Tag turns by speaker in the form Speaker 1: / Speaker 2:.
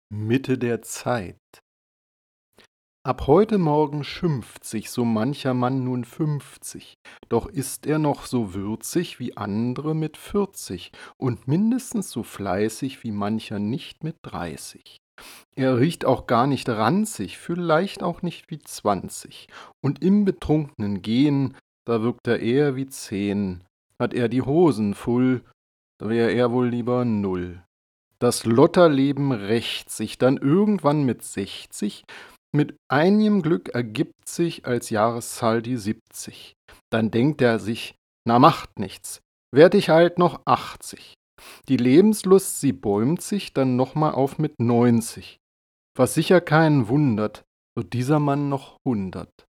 Speaker 1: Mitte der Zeit. Ab heute Morgen schimpft sich so mancher Mann nun 50, doch ist er noch so würzig wie andere mit 40 und mindestens so fleißig wie mancher nicht mit 30. Er riecht auch gar nicht ranzig, vielleicht auch nicht wie 20, und im betrunkenen Gehen, da wirkt er eher wie 10. Hat er die Hosen voll, da wär er wohl lieber 0. Das Lotterleben rächt sich dann irgendwann mit 60. Mit einigem Glück ergibt sich als Jahreszahl die 70. Dann denkt er sich, na macht nichts, werd ich halt noch 80. Die Lebenslust, sie bäumt sich dann noch mal auf mit 90. Was sicher keinen wundert, wird dieser Mann noch 100.